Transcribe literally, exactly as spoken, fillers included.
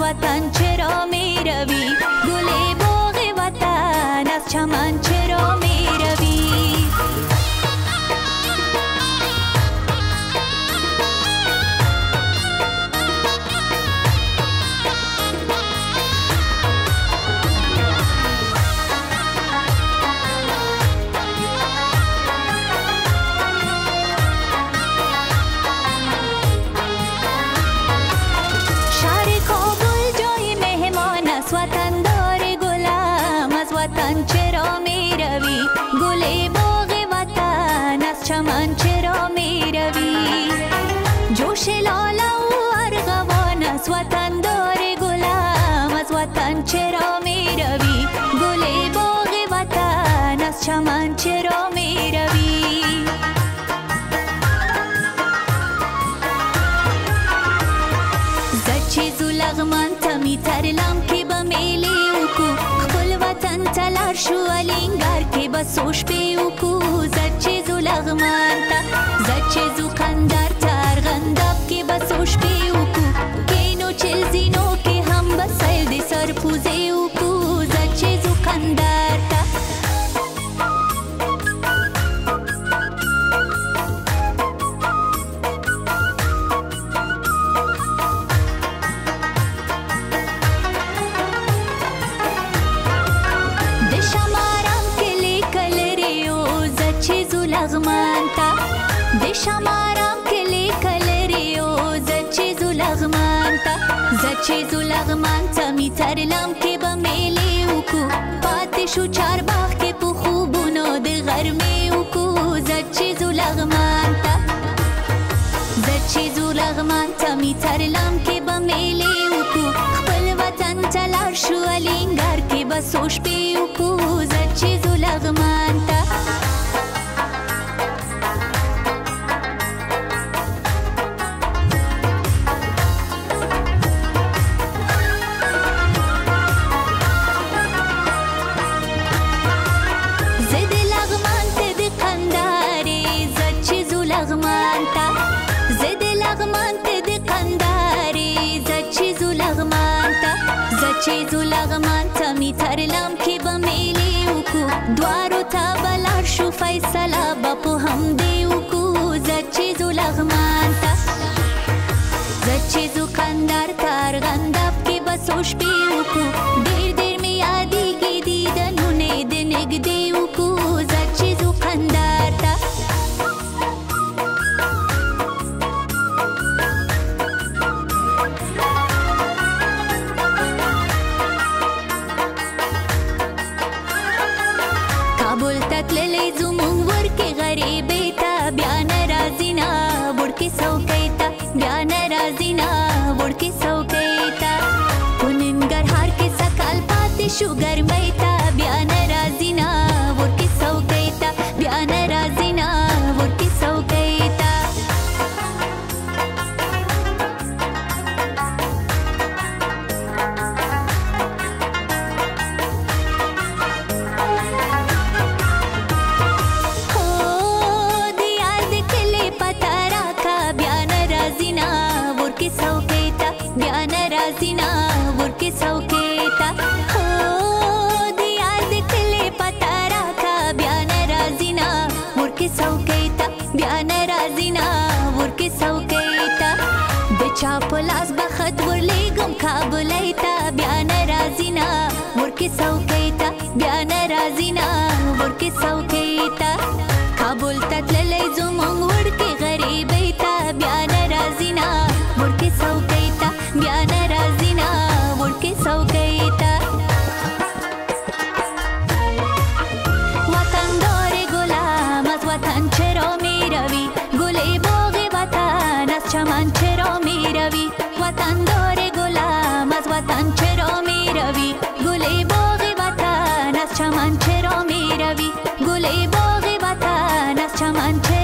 وطن چرا می روی؟ گل باغ وطن از چمن چرا می روی؟ وطن چرا می روی؟ گل باغ وطن از چمن چرا می روی؟ جوش لاله و ارغوان از وطن دار گلم از وطن چرا می روی؟ گل باغ وطن از چمن چرا می روی؟ زد چیز و لغمن تمی ترلم که به میلی وکو وطن تلار شو الینگار که بسوش بیوکو زد چیزو لغمان تا زد چیزو قندار تار غنداب که بسوش بیوکو کینو چیزینو که هم بسایل دی سر پوزه وکو زد چیزو قندار تا لغمان تا د شمارم کلی کلریو زد چیزو لغمان تا زد چیزو لغمان تا می ترلم که به میلی وکو پاتی شو چار باغ که پو خوبونو د غرمی وکو زد چیزو لغمان تا زد چیزو لغمان تا می ترلم که به میلی وکو خپل وطن تلار شو الینگار که بسوش بی وکو زد چیزو لغمان تا لغمان تا زد لغمان ته د قنداري زد چیزو لغمان تا زد چیزو لغمان تا می ترلم که به میلی وکو دوارو تا بلار شو فیصله با په هم دی وکو زد چیزو لغمان تا زد چیزو قندار تار غنداب که بسوش بی وکو دیر دیر می یادیگی دیدنونه د نگدی وکو زد چیزو قندار تا کابل تتللی زمون ورکی غریبی تا بیا نرازینا ورکی سوکی تا بیا نرازینا ورکی سوکی تا کننگرهار کی سکال پاتی شو گرمی تا بیا نرازینا ورکی سوکی تا بیا نرازینا ورکی سوکی تا سوکیتا بیا نرازینا ورکی سوکیتا او دیار د کلی پتا راکا بیا نرازینا ورکی سوکیتا بیا نرازینا ورکی سوکیتا د چا پلاس بخت ورلیګم کابلیتا بیا نرازینا ورکی سوکیتا بیا نرازینا ورکی سوکیتا کابل تتللی زمون ورکی غریبیتا بیا نرازینا ورکی سوکیتا بیا نرازینا ورکی سوکیتا وطن دار گلم از وطن چرا می روی؟ گل باغ وطن از چمن چرا می روی؟ وطن دار گلم از وطن چرا می روی؟ گل باغ وطن از چمن چرا می روی؟ گل باغ وطن از چمن چرا